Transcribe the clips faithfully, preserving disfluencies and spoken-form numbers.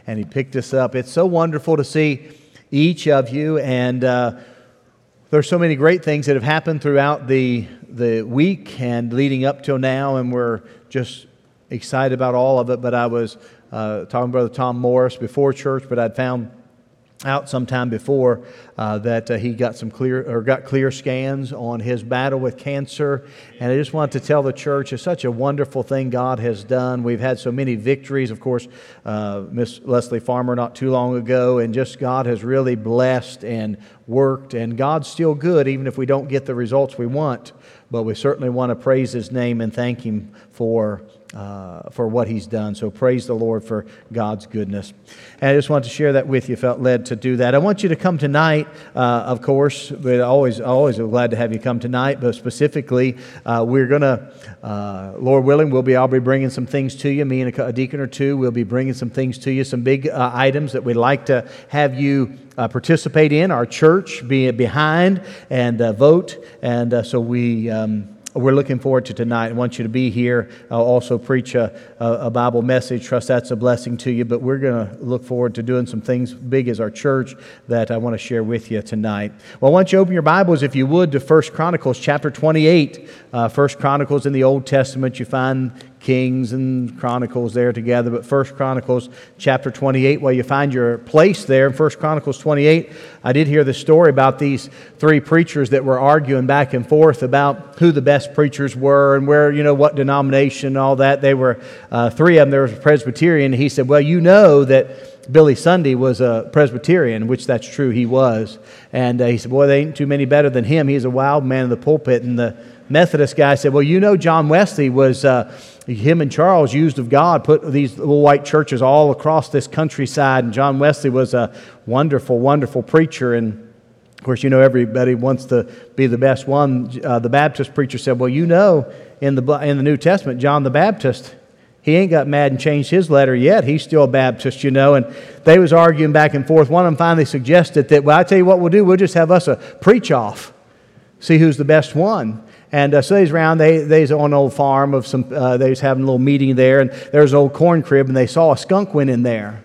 and He picked us up. It's so wonderful to see each of you, and uh, there's so many great things that have happened throughout the the week and leading up till now, and we're just excited about all of it. But I was uh, talking to Brother Tom Morris before church, but I'd found out sometime before uh, that uh, he got some clear or got clear scans on his battle with cancer, and I just want to tell the church it's such a wonderful thing God has done. We've had so many victories, of course, uh, Miss Leslie Farmer not too long ago, and just God has really blessed and worked, and God's still good even if we don't get the results we want. But we certainly want to praise His name and thank Him for uh, for what He's done. So praise the Lord for God's goodness. And I just want to share that with you. Felt led to do that. I want you to come tonight, uh, of course. But always, always glad to have you come tonight. But specifically, uh, we're going to, uh, Lord willing, we'll be. I'll be bringing some things to you. Me and a, a deacon or two will be bringing some things to you. Some big uh, items that we'd like to have you Uh, participate in, our church, be behind, and uh, vote. And uh, so we, um, we're looking forward to tonight. I want you to be here. I'll also preach a, a Bible message. Trust that's a blessing to you. But we're going to look forward to doing some things big as our church that I want to share with you tonight. Well, I want you to open your Bibles, if you would, to First Chronicles chapter twenty-eight. Uh, First Chronicles in the Old Testament, you find Kings and Chronicles there together, but First Chronicles chapter twenty-eight, while you find your place there in First Chronicles twenty-eight, I did hear the story about these three preachers that were arguing back and forth about who the best preachers were and where, you know, what denomination and all that. They were, uh, three of them, there was a Presbyterian, and he said, well, you know that Billy Sunday was a Presbyterian, which that's true, he was. And uh, he said, boy, there ain't too many better than him. He's a wild man in the pulpit. And the Methodist guy said, well, you know, John Wesley was, uh, him and Charles, used of God, put these little white churches all across this countryside. And John Wesley was a wonderful, wonderful preacher. And of course, you know, everybody wants to be the best one. Uh, the Baptist preacher said, well, you know, in the in the New Testament, John the Baptist, he ain't got mad and changed his letter yet. He's still a Baptist, you know. And they was arguing back and forth. One of them finally suggested that, well, I tell you what we'll do. We'll just have us a preach-off. See who's the best one. And uh, so they was around, they, they was on an old farm of some, uh, they was having a little meeting there, and there was an old corn crib, and they saw a skunk went in there.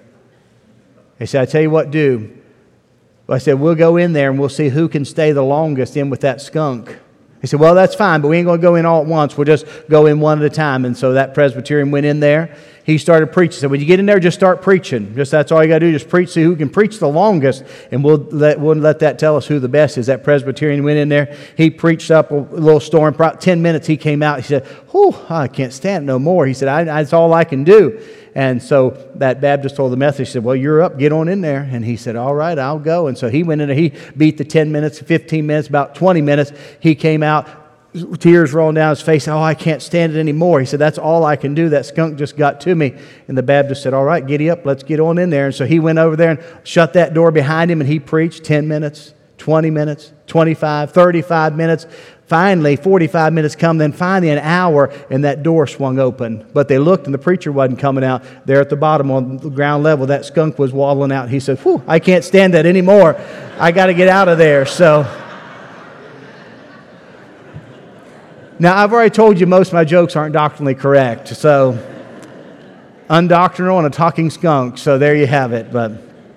They said, I tell you what, do. Well, I said, we'll go in there and we'll see who can stay the longest in with that skunk. He said, well, that's fine, but we ain't going to go in all at once. We'll just go in one at a time. And so that Presbyterian went in there. He started preaching. He said, when you get in there, just start preaching. Just that's all you got to do. Just preach. See who can preach the longest, and we'll let, we'll let that tell us who the best is. That Presbyterian went in there. He preached up a little storm. About ten minutes, he came out. He said, whew, I can't stand it no more. He said, I, that's all I can do. And so that Baptist told the Methodist, he said, well, you're up. Get on in there. And he said, all right, I'll go. And so he went in there. He beat the ten minutes, fifteen minutes, about twenty minutes. He came out. Tears rolling down his face. Oh, I can't stand it anymore. He said, that's all I can do. That skunk just got to me. And the Baptist said, all right, giddy up. Let's get on in there. And so he went over there and shut that door behind him, and he preached ten minutes, twenty minutes, twenty-five, thirty-five minutes. Finally, forty-five minutes come, then finally an hour, and that door swung open. But they looked, and the preacher wasn't coming out. There at the bottom on the ground level, that skunk was waddling out. He said, whew, I can't stand that anymore. I got to get out of there. So... Now, I've already told you most of my jokes aren't doctrinally correct, so undoctrinal and a talking skunk, so there you have it. But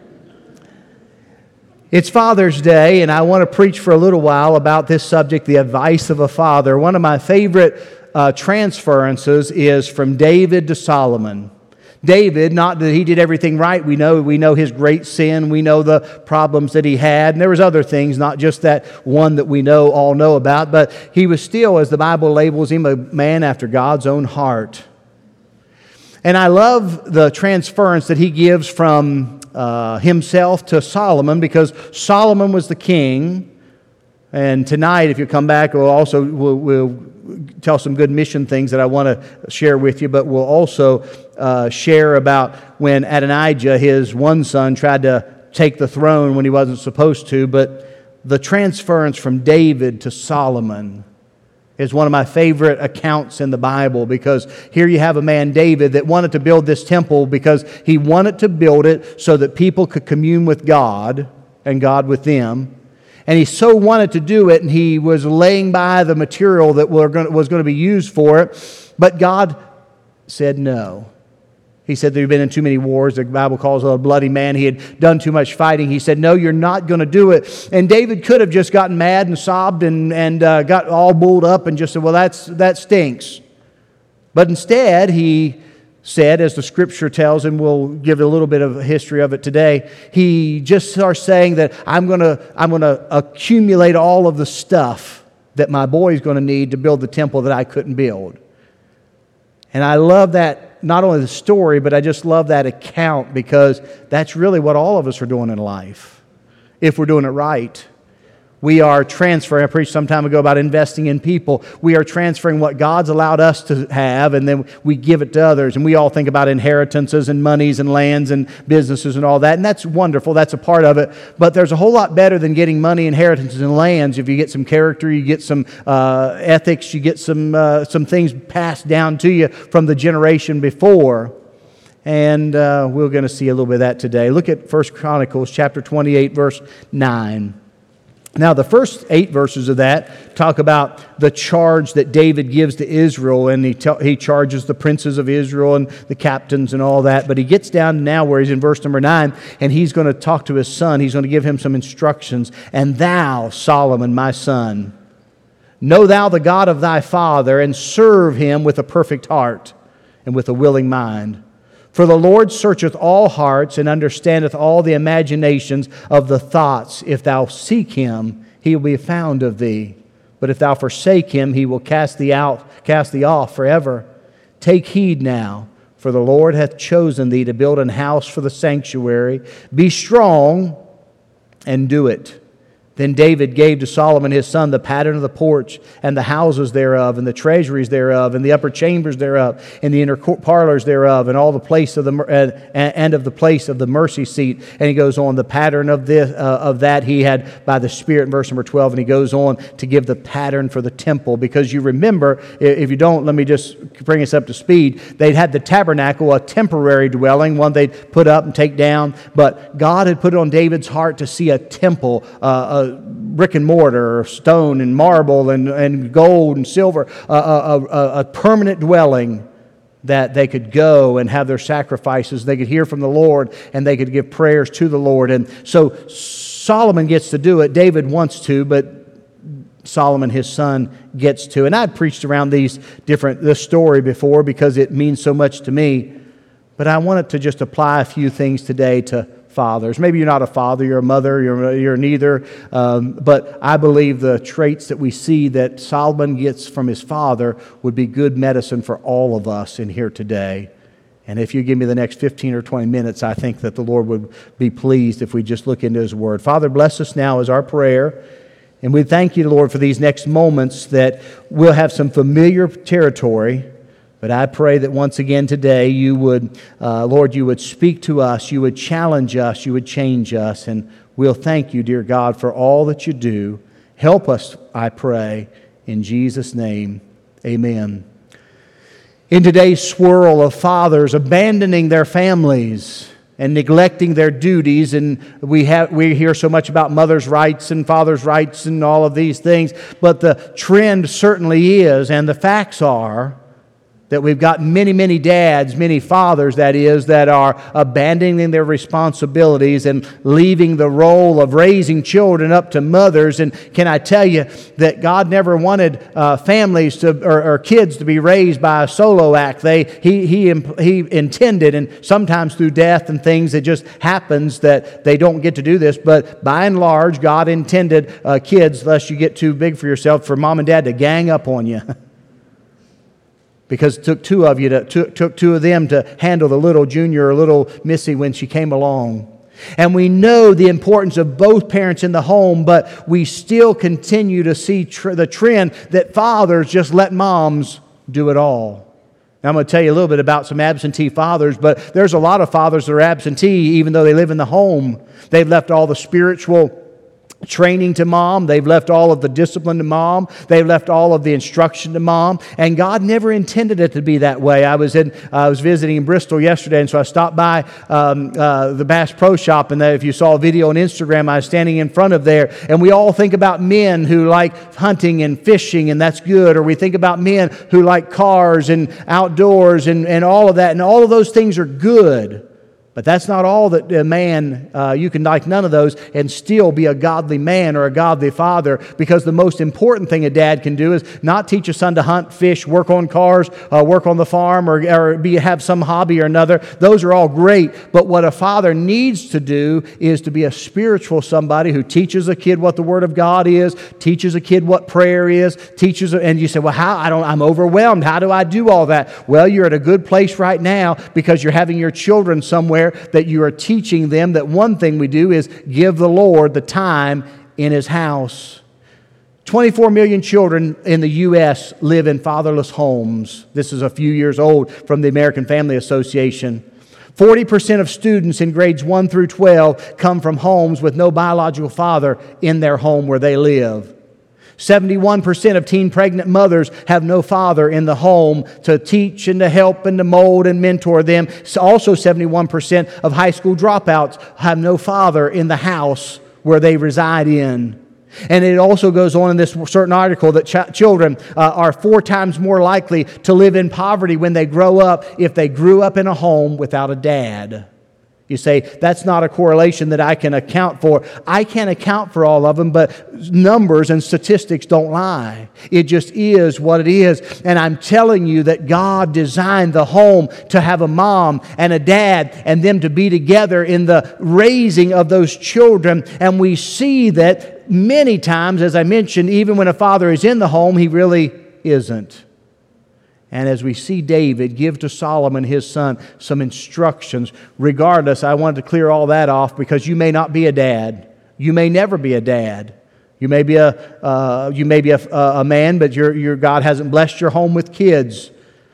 it's Father's Day, and I want to preach for a little while about this subject, the advice of a father. One of my favorite uh, transferences is from David to Solomon. David, not that he did everything right. We know we know his great sin. We know the problems that he had. And there was other things, not just that one that we know all know about. But he was still, as the Bible labels him, a man after God's own heart. And I love the transference that he gives from uh, himself to Solomon, because Solomon was the king. And tonight, if you come back, we'll also we'll, we'll tell some good mission things that I want to share with you, but we'll also uh, share about when Adonijah, his one son, tried to take the throne when he wasn't supposed to. But the transference from David to Solomon is one of my favorite accounts in the Bible, because here you have a man, David, that wanted to build this temple because he wanted to build it so that people could commune with God and God with them. And he so wanted to do it, and he was laying by the material that was going to be used for it. But God said no. He said that he'd been in too many wars. The Bible calls him a bloody man. He had done too much fighting. He said, no, you're not going to do it. And David could have just gotten mad and sobbed and, and uh, got all bulled up and just said, well, that's that stinks. But instead, he said, as the Scripture tells, and we'll give a little bit of a history of it today, he just starts saying that I'm going to I'm going to accumulate all of the stuff that my boy is going to need to build the temple that I couldn't build. And I love that. Not only the story, but I just love that account because that's really what all of us are doing in life, if we're doing it right. We are transferring, I preached some time ago about investing in people. We are transferring what God's allowed us to have, and then we give it to others. And we all think about inheritances and monies and lands and businesses and all that, and that's wonderful. That's a part of it. But there's a whole lot better than getting money, inheritances, and lands. If you get some character, you get some uh, ethics, you get some uh, some things passed down to you from the generation before. And uh, we're going to see a little bit of that today. Look at First Chronicles chapter twenty-eight, verse nine. Now, the first eight verses of that talk about the charge that David gives to Israel, and he, te- he charges the princes of Israel and the captains and all that. But he gets down now where he's in verse number nine, and he's going to talk to his son. He's going to give him some instructions. And thou, Solomon, my son, know thou the God of thy father, and serve him with a perfect heart and with a willing mind. For the Lord searcheth all hearts and understandeth all the imaginations of the thoughts. If thou seek him, he will be found of thee. But if thou forsake him, he will cast thee out, cast thee off forever. Take heed now, for the Lord hath chosen thee to build an house for the sanctuary. Be strong and do it. Then David gave to Solomon his son the pattern of the porch, and the houses thereof, and the treasuries thereof, and the upper chambers thereof, and the inner parlors thereof, and all the place of the uh, and of the place of the mercy seat. And he goes on, the pattern of this uh, of that he had by the Spirit in verse number twelve, and he goes on to give the pattern for the temple. Because you remember, if you don't, let me just bring us up to speed. They'd had the tabernacle, a temporary dwelling, one they'd put up and take down, but God had put it on David's heart to see a temple, uh, a brick and mortar, or stone and marble and, and gold and silver, a, a, a, a permanent dwelling that they could go and have their sacrifices. They could hear from the Lord, and they could give prayers to the Lord. And so Solomon gets to do it. David wants to, but Solomon, his son, gets to. And I've preached around these different this story before because it means so much to me. But I wanted to just apply a few things today to fathers. Maybe you're not a father, you're a mother, you're, you're neither. Um, but I believe the traits that we see that Solomon gets from his father would be good medicine for all of us in here today. And if you give me the next fifteen or twenty minutes, I think that the Lord would be pleased if we just look into His Word. Father, bless us now is our prayer. And we thank you, Lord, for these next moments that we'll have some familiar territory. But I pray that once again today you would, uh, Lord, you would speak to us, you would challenge us, you would change us. And we'll thank you, dear God, for all that you do. Help us, I pray, in Jesus' name. Amen. In today's swirl of fathers abandoning their families and neglecting their duties, and we have we hear so much about mothers' rights and fathers' rights and all of these things, but the trend certainly is, and the facts are, that we've got many, many dads, many fathers, that is, that are abandoning their responsibilities and leaving the role of raising children up to mothers. And can I tell you that God never wanted uh, families to or, or kids to be raised by a solo act. They he he he intended, and sometimes through death and things, it just happens that they don't get to do this. But by and large, God intended uh, kids, lest you get too big for yourself, for mom and dad to gang up on you. Because it took two of you to took, took two of them to handle the little Junior or little Missy when she came along. And we know the importance of both parents in the home, but we still continue to see tr- the trend that fathers just let moms do it all. Now, I'm going to tell you a little bit about some absentee fathers, but there's a lot of fathers that are absentee even though they live in the home. They've left all the spiritual training to mom. They've left all of the discipline to mom. They've left all of the instruction to mom. And God never intended it to be that way. I was in, uh, I was visiting in Bristol yesterday, and so I stopped by um, uh, the Bass Pro Shop. And if you saw a video on Instagram, I was standing in front of there. And we all think about men who like hunting and fishing, and that's good. Or we think about men who like cars and outdoors and, and all of that. And all of those things are good. But that's not all that a man, uh, you can like none of those and still be a godly man or a godly father, because the most important thing a dad can do is not teach a son to hunt, fish, work on cars, uh, work on the farm, or, or be, have some hobby or another. Those are all great. But what a father needs to do is to be a spiritual somebody who teaches a kid what the Word of God is, teaches a kid what prayer is, teaches, and you say, well, how? I don't, I'm overwhelmed. How do I do all that? Well, you're at a good place right now because you're having your children somewhere that you are teaching them that one thing we do is give the Lord the time in His house. twenty-four million children in the U S live in fatherless homes. This is a few years old from the American Family Association. forty percent of students in grades one through twelve come from homes with no biological father in their home where they live. seventy-one percent of teen pregnant mothers have no father in the home to teach and to help and to mold and mentor them. Also, seventy-one percent of high school dropouts have no father in the house where they reside in. And it also goes on in this certain article that ch- children uh, are four times more likely to live in poverty when they grow up if they grew up in a home without a dad. You say, that's not a correlation that I can account for. I can't account for all of them, but numbers and statistics don't lie. It just is what it is. And I'm telling you that God designed the home to have a mom and a dad and them to be together in the raising of those children. And we see that many times, as I mentioned, even when a father is in the home, he really isn't. And as we see David give to Solomon, his son, some instructions, regardless, I wanted to clear all that off because you may not be a dad. You may never be a dad. You may be a uh, you may be a, a man, but your your God hasn't blessed your home with kids.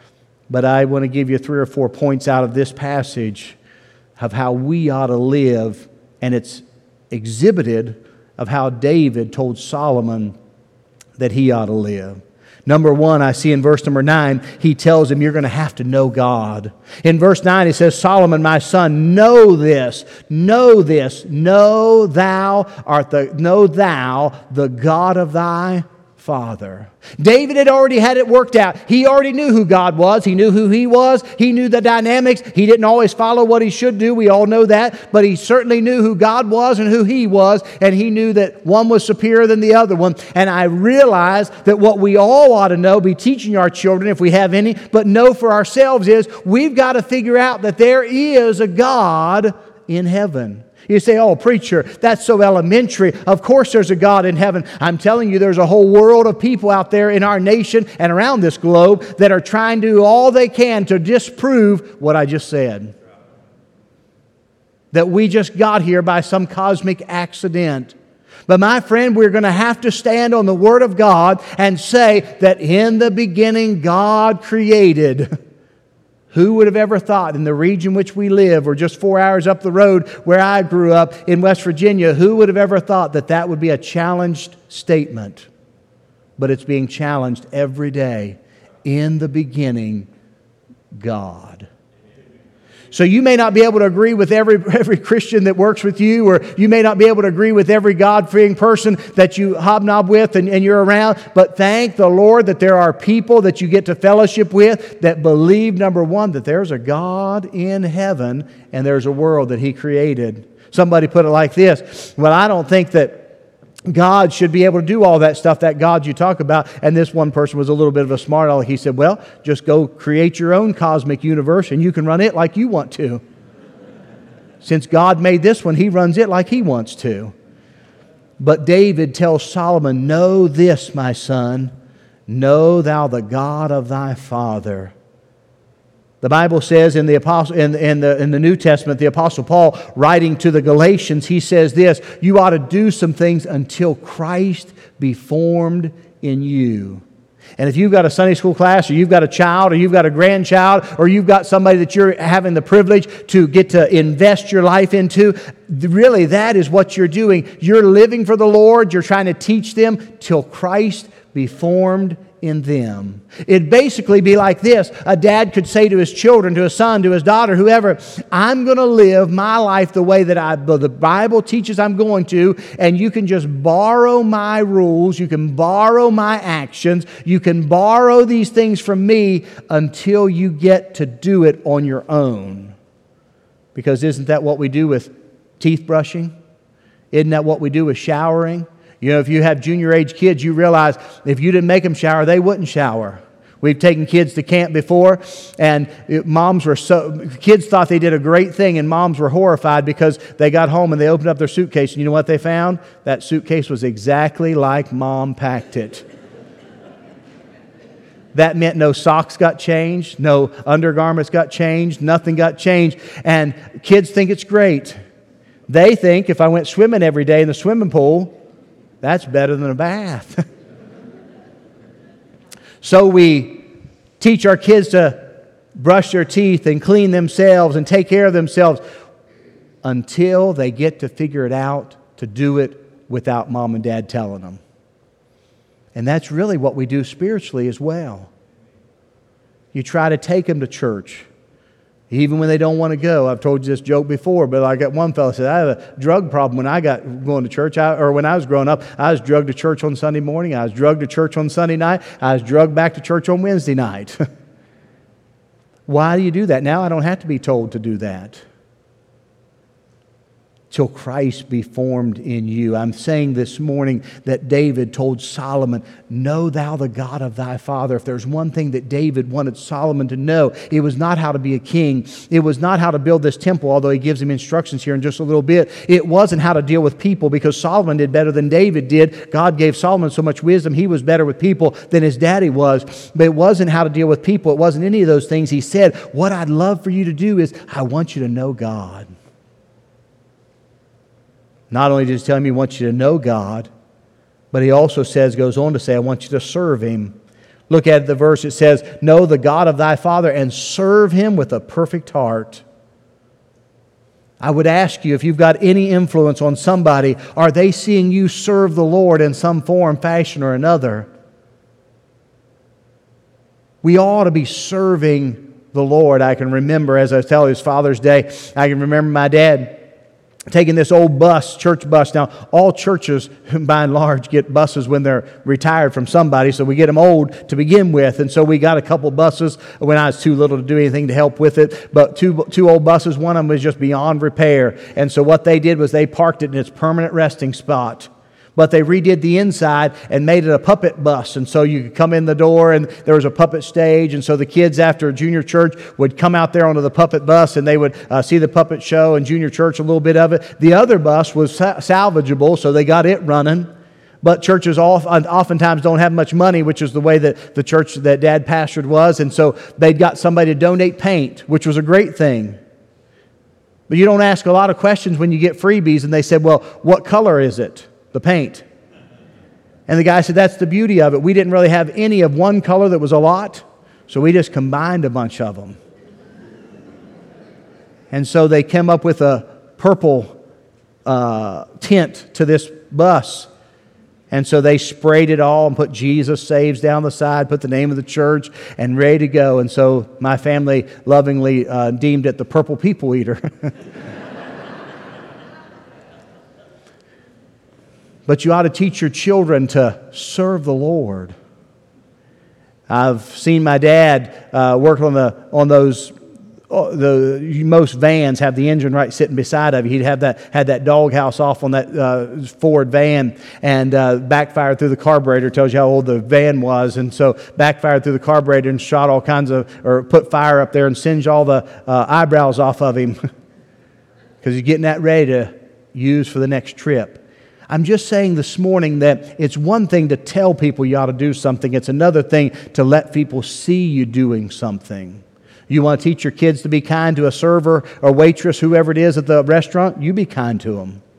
But I want to give you three or four points out of this passage of how we ought to live, and it's exhibited of how David told Solomon that he ought to live. Number one, I see in verse number nine, he tells him, you're going to have to know God. In verse nine, he says, Solomon, my son, know this, know this, know thou art the, know thou the God of thy father. David had already had it worked out. He already knew who God was. He knew who He was. He knew the dynamics. He didn't always follow what he should do. We all know that. But he certainly knew who God was and who He was. And he knew that one was superior than the other one. And I realized that what we all ought to know, be teaching our children if we have any, but know for ourselves is we've got to figure out that there is a God in heaven. You say, oh, preacher, that's so elementary. Of course there's a God in heaven. I'm telling you, there's a whole world of people out there in our nation and around this globe that are trying to do all they can to disprove what I just said. That we just got here by some cosmic accident. But my friend, we're going to have to stand on the Word of God and say that in the beginning God created. Who would have ever thought in the region which we live, or just four hours up the road where I grew up in West Virginia, who would have ever thought that that would be a challenged statement? But it's being challenged every day. In the beginning, God. So you may not be able to agree with every, every Christian that works with you, or you may not be able to agree with every God-fearing person that you hobnob with and, and you're around, but thank the Lord that there are people that you get to fellowship with that believe, number one, that there's a God in heaven and there's a world that He created. Somebody put it like this, well, I don't think that God should be able to do all that stuff, that God you talk about. And this one person was a little bit of a smart aleck. He said, well, just go create your own cosmic universe and you can run it like you want to. Since God made this one, He runs it like He wants to. But David tells Solomon, know this, my son, know thou the God of thy father. The Bible says in the Apostle, in, in, the, in the New Testament, the Apostle Paul, writing to the Galatians, he says this, you ought to do some things until Christ be formed in you. And if you've got a Sunday school class, or you've got a child, or you've got a grandchild, or you've got somebody that you're having the privilege to get to invest your life into, really that is what you're doing. You're living for the Lord. You're trying to teach them till Christ be formed in them. It'd basically be like this. A dad could say to his children, to his son, to his daughter, whoever, I'm going to live my life the way that I, the Bible teaches I'm going to, and you can just borrow my rules, you can borrow my actions, you can borrow these things from me until you get to do it on your own. Because isn't that what we do with teeth brushing? Isn't that what we do with showering? You know, if you have junior age kids, you realize if you didn't make them shower, they wouldn't shower. We've taken kids to camp before, and it, moms were so, kids thought they did a great thing, and moms were horrified because they got home and they opened up their suitcase, and you know what they found? That suitcase was exactly like Mom packed it. That meant no socks got changed, no undergarments got changed, nothing got changed, and kids think it's great. They think if I went swimming every day in the swimming pool, that's better than a bath. So we teach our kids to brush their teeth and clean themselves and take care of themselves until they get to figure it out to do it without mom and dad telling them. And that's really what we do spiritually as well. You try to take them to church, even when they don't want to go. I've told you this joke before, but I got one fellow said, I have a drug problem when I got going to church, I, or when I was growing up. I was drugged to church on Sunday morning. I was drugged to church on Sunday night. I was drugged back to church on Wednesday night. Why do you do that? Now I don't have to be told to do that. Till Christ be formed in you. I'm saying this morning that David told Solomon, know thou the God of thy father. If there's one thing that David wanted Solomon to know, it was not how to be a king. It was not how to build this temple, although he gives him instructions here in just a little bit. It wasn't how to deal with people, because Solomon did better than David did. God gave Solomon so much wisdom, he was better with people than his daddy was. But it wasn't how to deal with people. It wasn't any of those things. He said, what I'd love for you to do is, I want you to know God. Not only does he tell me he wants you to know God, but he also says, goes on to say, I want you to serve Him. Look at the verse. It says, know the God of thy father and serve Him with a perfect heart. I would ask you, if you've got any influence on somebody, are they seeing you serve the Lord in some form, fashion, or another? We ought to be serving the Lord. I can remember, as I was telling you, it's Father's Day, I can remember my dad taking this old bus, church bus. Now, all churches, by and large, get buses when they're retired from somebody, so we get them old to begin with. And so we got a couple buses when I was too little to do anything to help with it, but two, two old buses, one of them was just beyond repair. And so what they did was they parked it in its permanent resting spot. But they redid the inside and made it a puppet bus. And so you could come in the door and there was a puppet stage. And so the kids after junior church would come out there onto the puppet bus and they would uh, see the puppet show and junior church, a little bit of it. The other bus was sa- salvageable, so they got it running. But churches oftentimes don't have much money, which is the way that the church that Dad pastored was. And so they'd got somebody to donate paint, which was a great thing. But you don't ask a lot of questions when you get freebies. And they said, well, what color is it? The paint. And the guy said, that's the beauty of it. We didn't really have any of one color that was a lot, so we just combined a bunch of them. And so they came up with a purple uh, tint to this bus. And so they sprayed it all and put Jesus Saves down the side, put the name of the church, and ready to go. And so my family lovingly uh, deemed it the Purple People Eater. But you ought to teach your children to serve the Lord. I've seen my dad uh, work on the on those. Oh, the most vans have the engine right sitting beside of you. He'd have that had that doghouse off on that uh, Ford van, and uh, backfired through the carburetor. Tells you how old the van was, and so backfired through the carburetor and shot all kinds of, or put fire up there and singed all the uh, eyebrows off of him because he's getting that ready to use for the next trip. I'm just saying this morning that it's one thing to tell people you ought to do something. It's another thing to let people see you doing something. You want to teach your kids to be kind to a server or waitress, whoever it is at the restaurant, you be kind to them.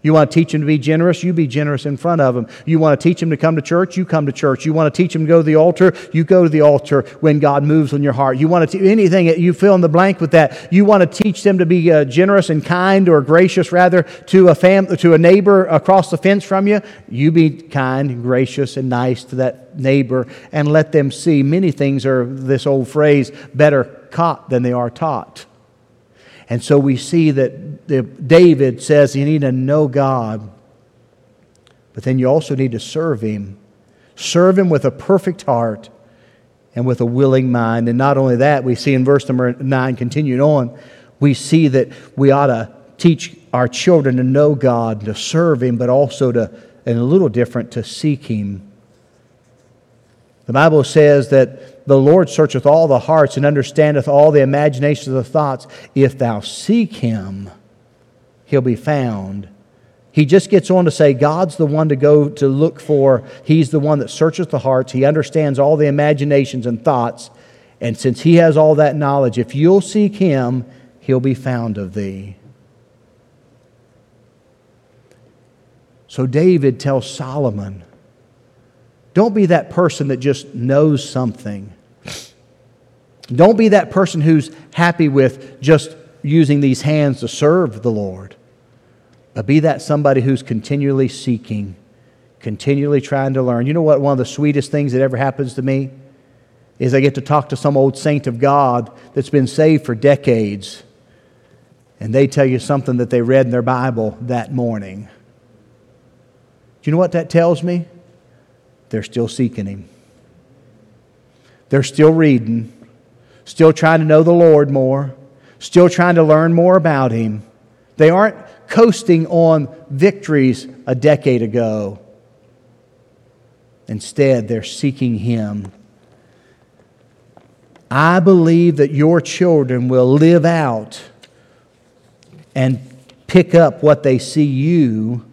You want to teach them to be generous? You be generous in front of them. You want to teach them to come to church? You come to church. You want to teach them to go to the altar? You go to the altar when God moves on your heart. You want to te- anything, you fill in the blank with that. You want to teach them to be uh, generous and kind, or gracious rather, to a fam- to a neighbor across the fence from you? You be kind and gracious and nice to that neighbor, and let them see. Many things are, this old phrase, better caught than they are taught. And so we see that the, David says you need to know God, but then you also need to serve Him. Serve Him with a perfect heart and with a willing mind. And not only that, we see in verse number nine, continuing on, we see that we ought to teach our children to know God, to serve Him, but also to, and a little different, to seek Him. The Bible says that the Lord searcheth all the hearts and understandeth all the imaginations of the thoughts. If thou seek Him, He'll be found. He just gets on to say God's the one to go to look for. He's the one that searcheth the hearts. He understands all the imaginations and thoughts. And since He has all that knowledge, if you'll seek Him, He'll be found of thee. So David tells Solomon, don't be that person that just knows something. Don't be that person who's happy with just using these hands to serve the Lord. But be that somebody who's continually seeking, continually trying to learn. You know what? One of the sweetest things that ever happens to me is I get to talk to some old saint of God that's been saved for decades, and they tell you something that they read in their Bible that morning. Do you know what that tells me? They're still seeking Him. They're still reading, still trying to know the Lord more, still trying to learn more about Him. They aren't coasting on victories a decade ago. Instead, they're seeking Him. I believe that your children will live out and pick up what they see you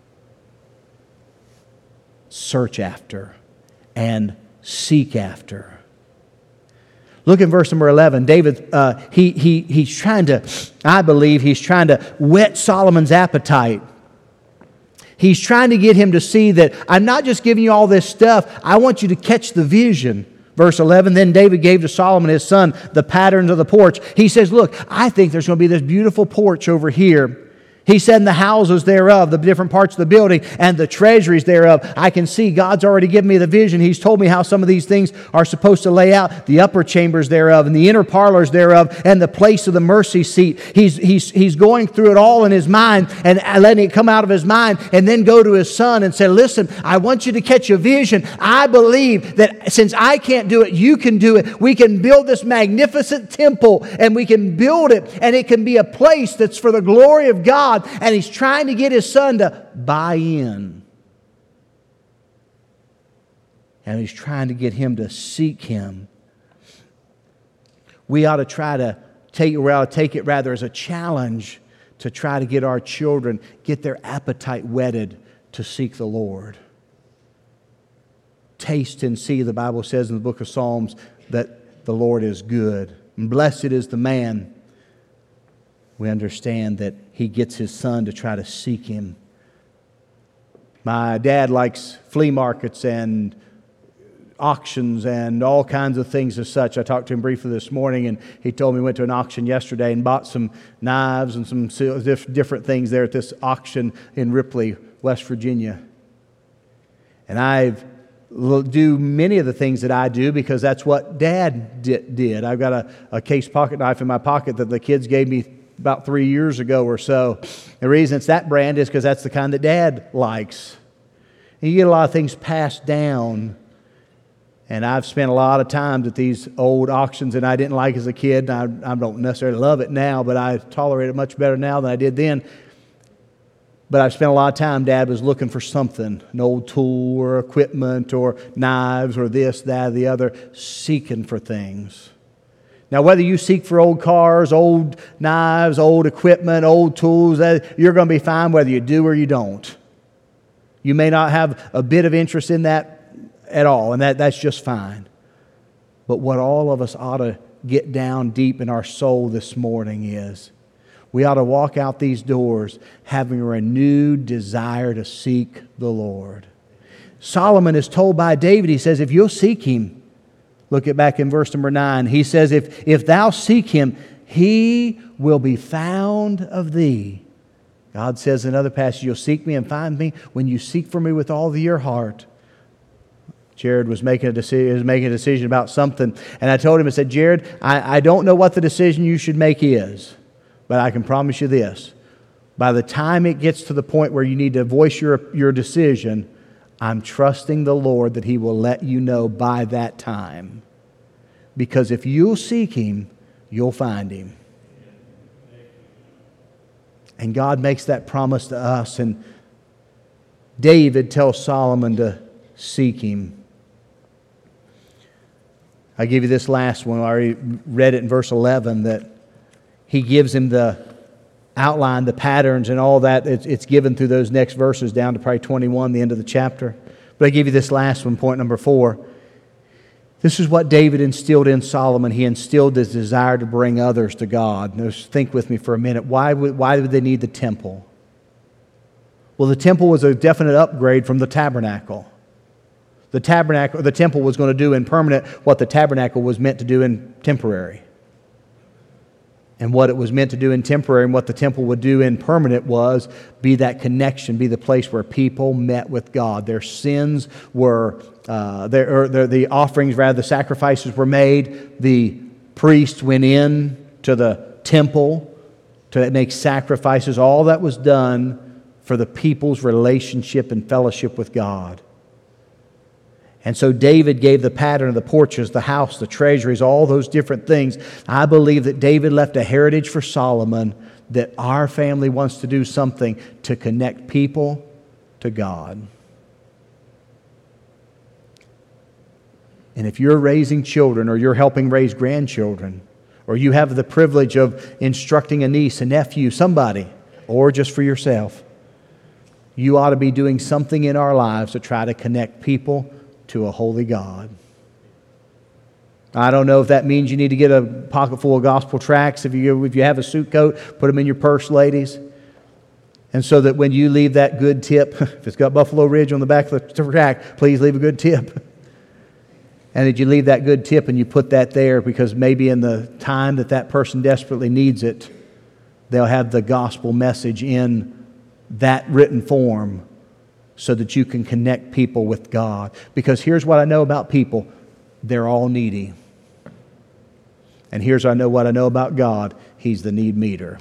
search after and seek after. Look at verse number eleven. David, uh, he, he, he's trying to, I believe, he's trying to whet Solomon's appetite. He's trying to get him to see that I'm not just giving you all this stuff. I want you to catch the vision. Verse eleven, then David gave to Solomon his son the patterns of the porch. He says, look, I think there's going to be this beautiful porch over here. He said, in the houses thereof, the different parts of the building, and the treasuries thereof, I can see God's already given me the vision. He's told me how some of these things are supposed to lay out, the upper chambers thereof, and the inner parlors thereof, and the place of the mercy seat. He's, he's, he's going through it all in his mind, and letting it come out of his mind, and then go to his son and say, listen, I want you to catch a vision. I believe that since I can't do it, you can do it. We can build this magnificent temple, and we can build it, and it can be a place that's for the glory of God. And he's trying to get his son to buy in. And he's trying to get him to seek Him. We ought to try to take, we ought to take it rather as a challenge to try to get our children, get their appetite whetted to seek the Lord. Taste and see, the Bible says in the book of Psalms, that the Lord is good. And blessed is the man. We understand that he gets his son to try to seek Him. My dad likes flea markets and auctions and all kinds of things as such. I talked to him briefly this morning, and he told me he went to an auction yesterday and bought some knives and some different things there at this auction in Ripley, West Virginia. And I do many of the things that I do because that's what Dad did. I've got a, a case pocket knife in my pocket that the kids gave me about three years ago or so. The reason it's that brand is because that's the kind that Dad likes. And you get a lot of things passed down. And I've spent a lot of time at these old auctions that I didn't like as a kid. I, I don't necessarily love it now, but I tolerate it much better now than I did then. But I've spent a lot of time, Dad was looking for something, an old tool or equipment or knives or this, that, or the other, seeking for things. Now, whether you seek for old cars, old knives, old equipment, old tools, you're going to be fine whether you do or you don't. You may not have a bit of interest in that at all, and that, that's just fine. But what all of us ought to get down deep in our soul this morning is, we ought to walk out these doors having a renewed desire to seek the Lord. Solomon is told by David, he says, if you'll seek Him, look at back in verse number nine, he says, if, if thou seek Him, He will be found of thee. God says in another passage, you'll seek me and find me when you seek for me with all of your heart. Jared was making a decision, was making a decision about something, and I told him, I said, Jared, I, I don't know what the decision you should make is, but I can promise you this. By the time it gets to the point where you need to voice your, your decision, I'm trusting the Lord that He will let you know by that time. Because if you'll seek Him, you'll find Him. And God makes that promise to us. And David tells Solomon to seek Him. I give you this last one. I already read it in verse eleven, that he gives him the outline, the patterns, and all that. It's, it's given through those next verses down to probably twenty-one, the end of the chapter. But I give you this last one, point number four. This is what David instilled in Solomon. He instilled his desire to bring others to God. Now, just think with me for a minute. Why would, why would they need the temple? Well, the temple was a definite upgrade from the tabernacle. The tabernacle, the temple was going to do in permanent what the tabernacle was meant to do in temporary. And what it was meant to do in temporary and what the temple would do in permanent was be that connection, be the place where people met with God. Their sins were, uh, their, or their, the offerings, rather, the sacrifices were made. The priest went in to the temple to make sacrifices. All that was done for the people's relationship and fellowship with God. And so David gave the pattern of the porches, the house, the treasuries, all those different things. I believe that David left a heritage for Solomon, that our family wants to do something to connect people to God. And if you're raising children, or you're helping raise grandchildren, or you have the privilege of instructing a niece, a nephew, somebody, or just for yourself, you ought to be doing something in our lives to try to connect people to a holy God. I don't know if that means you need to get a pocket full of gospel tracts. If you, if you have a suit coat, put them in your purse, ladies. And so that when you leave that good tip, if it's got Buffalo Ridge on the back of the tract, please leave a good tip. And that you leave that good tip and you put that there, because maybe in the time that that person desperately needs it, they'll have the gospel message in that written form, so that you can connect people with God. Because here's what I know about people. They're all needy. And here's I know what I know about God. He's the need meter.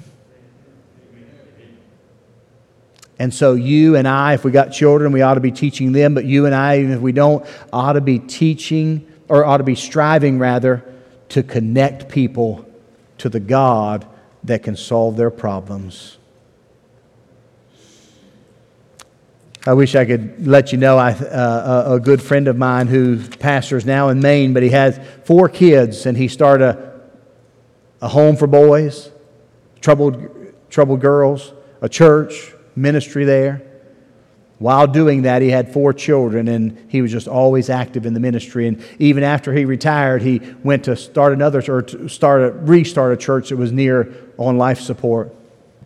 And so you and I, if we got children, we ought to be teaching them. But you and I, even if we don't, ought to be teaching, or ought to be striving rather, to connect people to the God that can solve their problems. I wish I could let you know I, uh, a good friend of mine who pastors now in Maine, but he has four kids, and he started a, a home for boys, troubled, troubled girls, a church, ministry there. While doing that, he had four children, and he was just always active in the ministry. And even after he retired, he went to start another, or to start a, restart a church that was near on life support.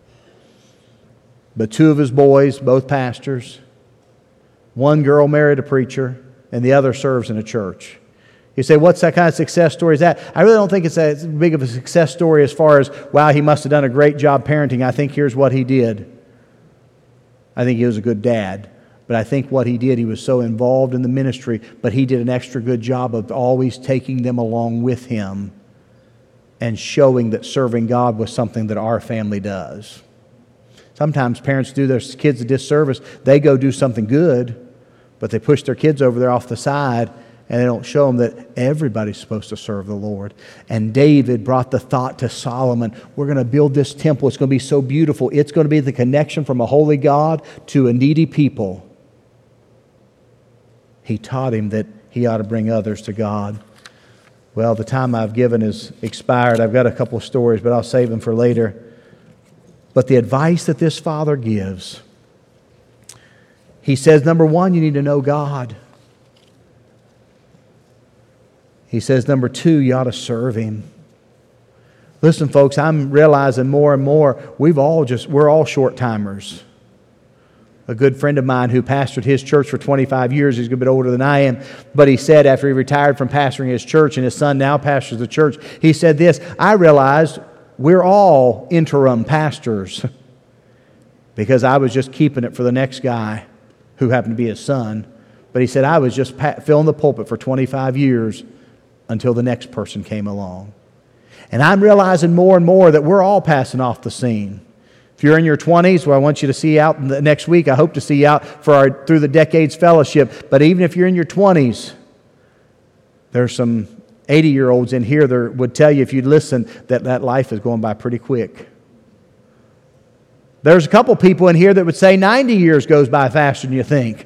But two of his boys, both pastors. One girl married a preacher, and the other serves in a church. You say, what's that kind of success story is that? I really don't think it's as big of a success story as far as, wow, he must have done a great job parenting. I think here's what he did. I think he was a good dad. But I think what he did, he was so involved in the ministry, but he did an extra good job of always taking them along with him and showing that serving God was something that our family does. Sometimes parents do their kids a disservice. They go do something good, but they push their kids over there off the side, and they don't show them that everybody's supposed to serve the Lord. And David brought the thought to Solomon, we're going to build this temple. It's going to be so beautiful. It's going to be the connection from a holy God to a needy people. He taught him that he ought to bring others to God. Well, the time I've given is expired. I've got a couple of stories, but I'll save them for later. But the advice that this father gives, he says, number one, you need to know God. He says, number two, you ought to serve Him. Listen, folks, I'm realizing more and more we've all just, we're all short-timers. A good friend of mine who pastored his church for twenty-five years, he's a bit older than I am, but he said after he retired from pastoring his church and his son now pastors the church, he said this, I realized we're all interim pastors because I was just keeping it for the next guy who happened to be his son. But he said, I was just filling the pulpit for twenty-five years until the next person came along. And I'm realizing more and more that we're all passing off the scene. If you're in your twenties, well, I want you to see you out the next week. I hope to see you out for our Through the Decades Fellowship. But even if you're in your twenties, there's some eighty-year-olds in here that would tell you, if you'd listen, that that life is going by pretty quick. There's a couple people in here that would say ninety years goes by faster than you think.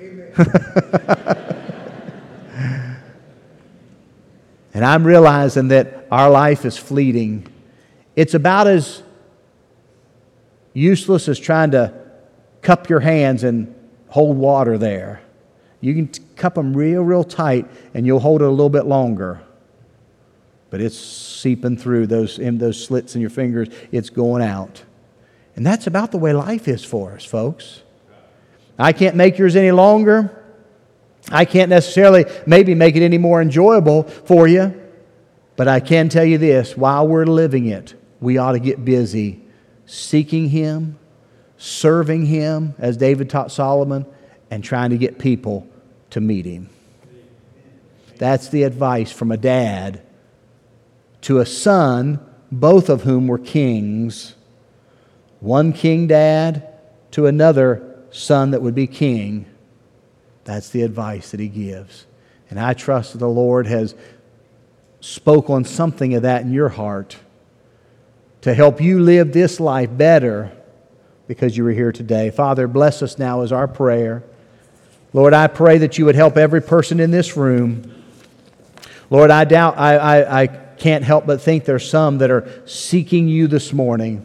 And I'm realizing that our life is fleeting. It's about as useless as trying to cup your hands and hold water there. You can t- cup them real, real tight and you'll hold it a little bit longer. But it's seeping through those, in those slits in your fingers. It's going out. And that's about the way life is for us, folks. I can't make yours any longer. I can't necessarily maybe make it any more enjoyable for you. But I can tell you this, while we're living it, we ought to get busy seeking Him, serving Him, as David taught Solomon, and trying to get people to meet Him. That's the advice from a dad to a son, both of whom were kings. One king dad to another son that would be king. That's the advice that he gives. And I trust that the Lord has spoke on something of that in your heart to help you live this life better because you were here today. Father, bless us now is our prayer. Lord, I pray that you would help every person in this room. Lord, I doubt, I, I, I can't help but think there's some that are seeking you this morning.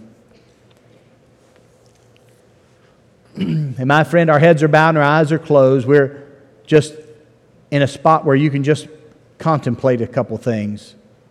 And my friend, our heads are bowed and our eyes are closed. We're just in a spot where you can just contemplate a couple things.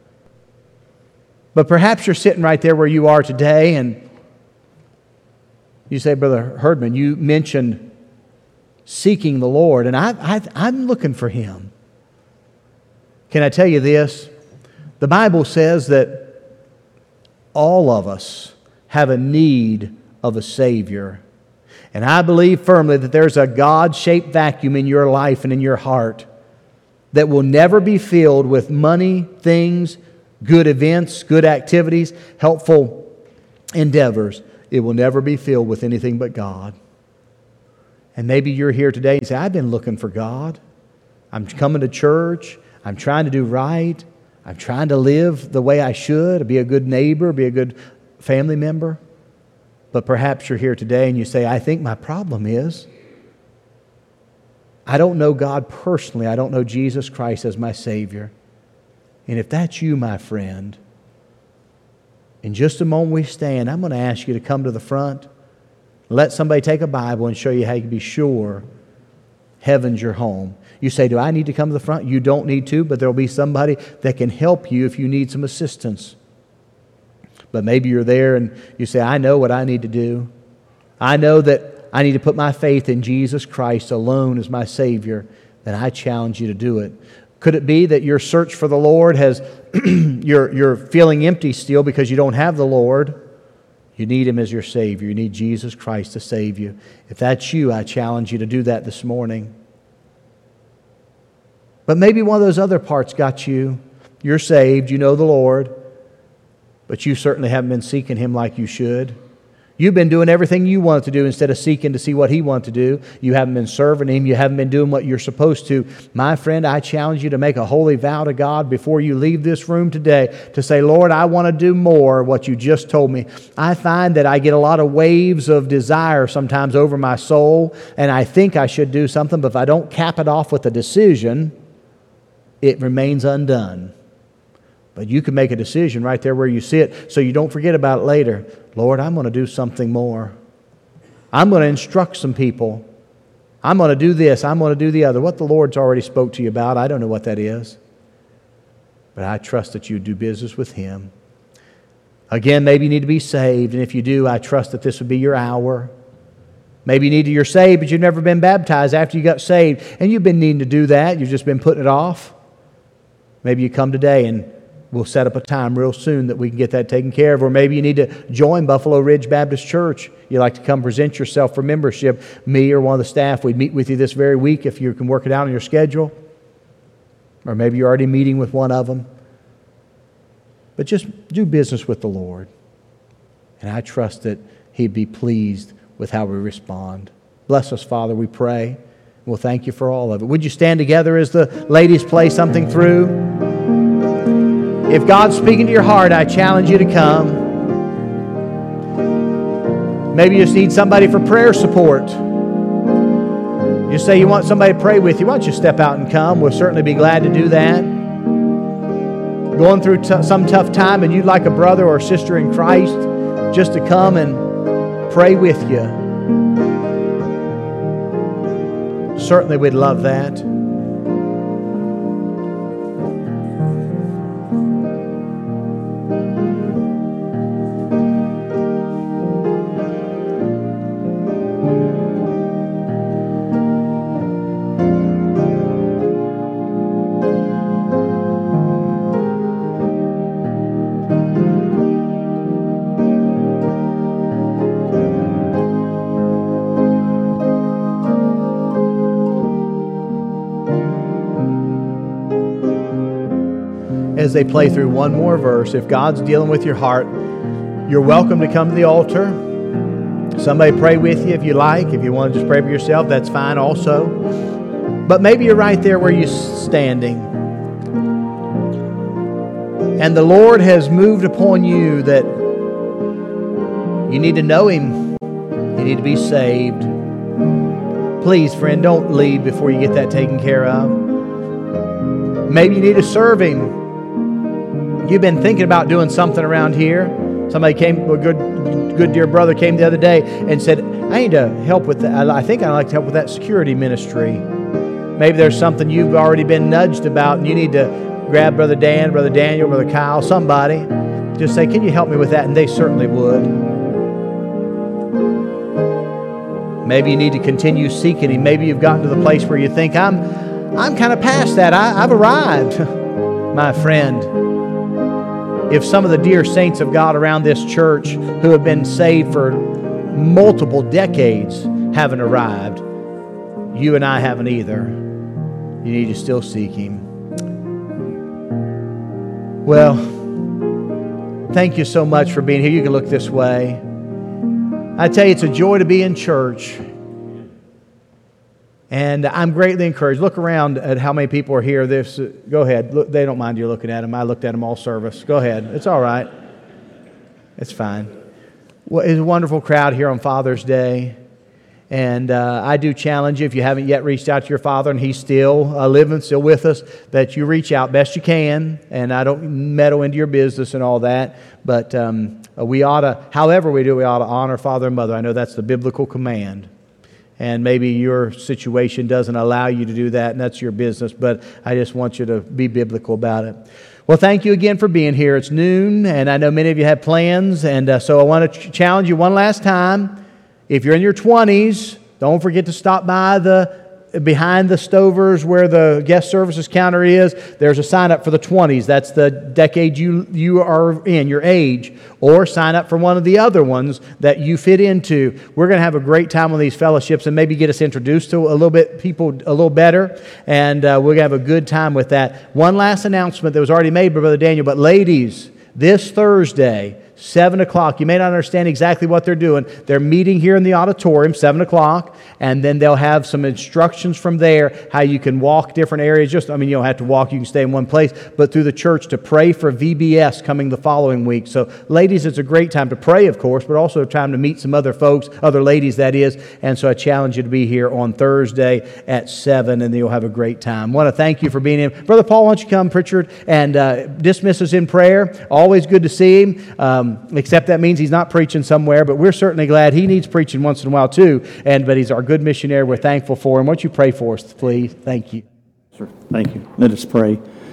But perhaps you're sitting right there where you are today and you say, Brother Herdman, you mentioned seeking the Lord, and I, I, I'm looking for Him. Can I tell you this? The Bible says that all of us have a need of a Savior. And I believe firmly that there's a God-shaped vacuum in your life and in your heart that will never be filled with money, things, good events, good activities, helpful endeavors. It will never be filled with anything but God. And maybe you're here today and say, I've been looking for God. I'm coming to church. I'm trying to do right. I'm trying to live the way I should, be a good neighbor, be a good family member. But perhaps you're here today and you say, I think my problem is I don't know God personally. I don't know Jesus Christ as my Savior. And if that's you, my friend, in just a moment we stand, I'm going to ask you to come to the front. Let somebody take a Bible and show you how you can be sure heaven's your home. You say, do I need to come to the front? You don't need to, but there will be somebody that can help you if you need some assistance. But maybe you're there and you say, I know what I need to do. I know that I need to put my faith in Jesus Christ alone as my Savior. Then I challenge you to do it. Could it be that your search for the Lord has, you're, you're feeling empty still because you don't have the Lord? You need Him as your Savior. You need Jesus Christ to save you. If that's you, I challenge you to do that this morning. But maybe one of those other parts got you. You're saved, you know the Lord, but you certainly haven't been seeking Him like you should. You've been doing everything you wanted to do instead of seeking to see what He wanted to do. You haven't been serving Him. You haven't been doing what you're supposed to. My friend, I challenge you to make a holy vow to God before you leave this room today to say, Lord, I want to do more of what you just told me. I find that I get a lot of waves of desire sometimes over my soul, and I think I should do something, but if I don't cap it off with a decision, it remains undone. But you can make a decision right there where you sit so you don't forget about it later. Lord, I'm going to do something more. I'm going to instruct some people. I'm going to do this. I'm going to do the other. What the Lord's already spoke to you about, I don't know what that is. But I trust that you do business with Him. Again, maybe you need to be saved, and if you do, I trust that this would be your hour. Maybe you need to, you're saved, but you've never been baptized after you got saved, and you've been needing to do that. You've just been putting it off. Maybe you come today, and we'll set up a time real soon that we can get that taken care of. Or maybe you need to join Buffalo Ridge Baptist Church. You'd like to come present yourself for membership. Me or one of the staff, we'd meet with you this very week if you can work it out on your schedule. Or maybe you're already meeting with one of them. But just do business with the Lord. And I trust that He'd be pleased with how we respond. Bless us, Father, we pray. We'll thank you for all of it. Would you stand together as the ladies play something through? If God's speaking to your heart, I challenge you to come. Maybe you just need somebody for prayer support. You say you want somebody to pray with you. Why don't you step out and come? We'll certainly be glad to do that. Going through t- some tough time and you'd like a brother or sister in Christ just to come and pray with you. Certainly we'd love that. As they play through one more verse, if God's dealing with your heart, you're welcome to come to the altar. Somebody pray with you if you like. If you want to just pray for yourself, that's fine also. But maybe you're right there where you're standing. And the Lord has moved upon you that you need to know Him. You need to be saved. Please, friend, don't leave before you get that taken care of. Maybe you need to serve Him. You've been thinking about doing something around here. Somebody came, a good, good dear brother came the other day and said, I need to help with that. I think I'd like to help with that security ministry. Maybe there's something you've already been nudged about and you need to grab Brother Dan, Brother Daniel, Brother Kyle, somebody. Just say, can you help me with that? And they certainly would. Maybe you need to continue seeking Him. Maybe you've gotten to the place where you think, I'm, I'm kind of past that. I, I've arrived. My friend, if some of the dear saints of God around this church who have been saved for multiple decades haven't arrived, you and I haven't either. You need to still seek Him. Well, thank you so much for being here. You can look this way. I tell you, it's a joy to be in church. And I'm greatly encouraged. Look around at how many people are here. This, uh, go ahead. Look, they don't mind you looking at them. I looked at them all service. Go ahead. It's all right. It's fine. Well, it's a wonderful crowd here on Father's Day. And uh, I do challenge you, if you haven't yet reached out to your father and he's still uh, living, still with us, that you reach out best you can. And I don't meddle into your business and all that. But um, we ought to, however we do, we ought to honor father and mother. I know that's the biblical command. And maybe your situation doesn't allow you to do that, and that's your business. But I just want you to be biblical about it. Well, thank you again for being here. It's noon, and I know many of you have plans. And uh, so I want to ch- challenge you one last time. If you're in your twenties, don't forget to stop by the behind the Stovers where the guest services counter is. There's a sign up for the twenties. That's the decade you you are in, your age. Or sign up for one of the other ones that you fit into. We're going to have a great time on these fellowships and maybe get us introduced to a little bit people a little better. And uh, we're going to have a good time with that. One last announcement that was already made by Brother Daniel. But ladies, this Thursday, seven o'clock. You may not understand exactly what they're doing. They're meeting here in the auditorium, seven o'clock, and then they'll have some instructions from there, how you can walk different areas. Just, I mean, you don't have to walk, you can stay in one place, but through the church to pray for V B S coming the following week. So, ladies, it's a great time to pray, of course, but also a time to meet some other folks, other ladies, that is. And so I challenge you to be here on Thursday at seven, and you'll have a great time. I want to thank you for being here. Brother Paul, why don't you come, Pritchard, and uh, dismiss us in prayer. Always good to see him. Um, Except that means he's not preaching somewhere, but we're certainly glad he needs preaching once in a while too. And but he's our good missionary. We're thankful for him. Why don't you pray for us, please? Thank you. Sure. Thank you. Let us pray.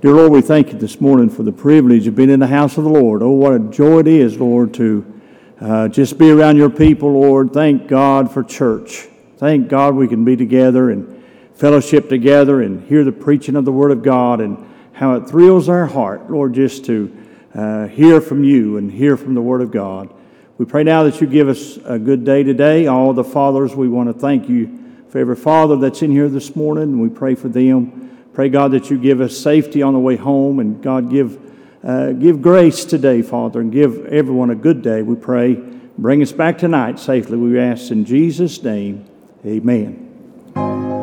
Dear Lord, we thank you this morning for the privilege of being in the house of the Lord. Oh, what a joy it is, Lord, to uh, just be around your people, Lord. Thank God for church. Thank God we can be together and fellowship together and hear the preaching of the Word of God, and how it thrills our heart, Lord, just to uh, hear from you and hear from the Word of God. We pray now that you give us a good day today. All the fathers, we want to thank you for every father that's in here this morning, and we pray for them. Pray, God, that you give us safety on the way home, and God, give uh, give grace today, Father, and give everyone a good day, we pray. Bring us back tonight safely, we ask in Jesus' name. Amen.